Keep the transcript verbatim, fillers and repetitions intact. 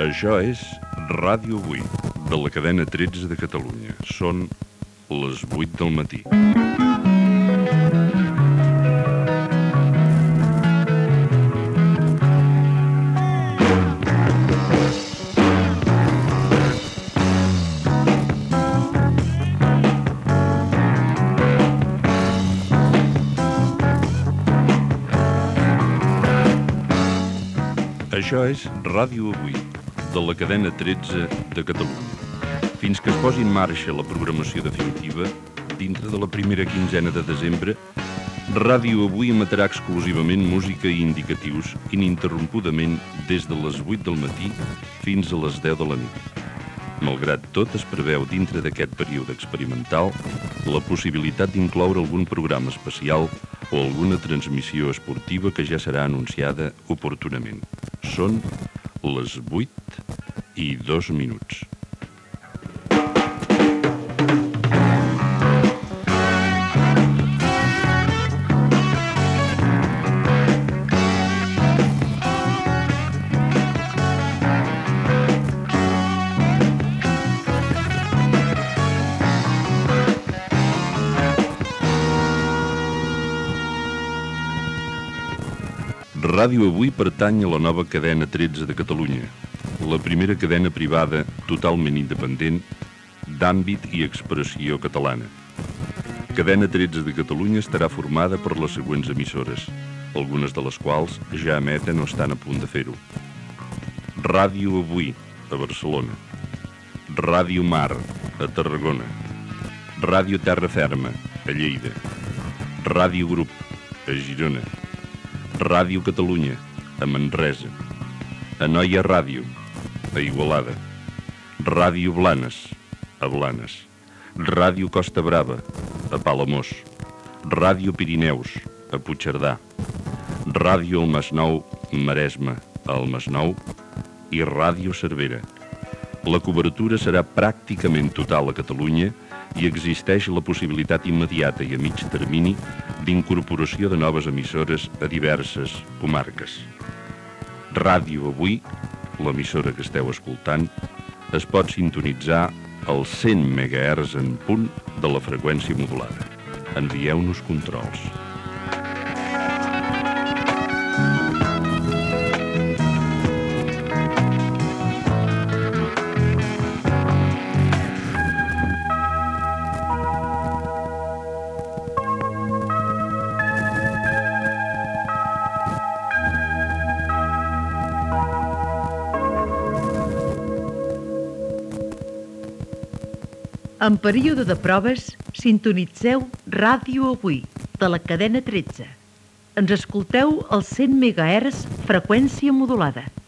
Això és Ràdio Avui, de la cadena tretze de Catalunya. Són les vuit del matí. Això és Ràdio Avui, de la cadena tretze de Catalunya. Fins que es posi en marxa la programació definitiva, dintre de la primera quinzena de desembre, Ràdio Avui emetrà exclusivament música i indicatius ininterrompudament des de les vuit del matí fins a les deu de la nit. Malgrat tot, es preveu dintre d'aquest període experimental la possibilitat d'incloure algun programa especial o alguna transmissió esportiva que ja serà anunciada oportunament. Són les vuit i dos minuts. Ràdio Avui pertany a la nova cadena tretze de Catalunya, la primera cadena privada totalment independent d'àmbit i expressió catalana. Cadena tretze de Catalunya estarà formada per les següents emissores, algunes de les quals ja emeten o estan a punt de fer-ho. Ràdio Avui, a Barcelona. Ràdio Mar, a Tarragona. Ràdio Terra Ferma, a Lleida. Ràdio Grup, a Girona. Ràdio Catalunya, a Manresa. Anoia Ràdio, a Igualada. Ràdio Blanes, a Blanes. Ràdio Costa Brava, a Palamós. Ràdio Pirineus, a Puigcerdà. Ràdio El Masnou, Maresme, a El Masnou. I Ràdio Cervera. La cobertura serà pràcticament total a Catalunya i existeix la possibilitat immediata i a mig termini d'incorporació de noves emissores a diverses comarques. Ràdio Avui, l'emissora que esteu escoltant, es pot sintonitzar als cent megahertz en punt de la freqüència modulada. Envieu-nos controls. En període de proves, sintonitzeu Ràdio Avui, de la cadena tretze. Ens escolteu als cent megahertz freqüència modulada.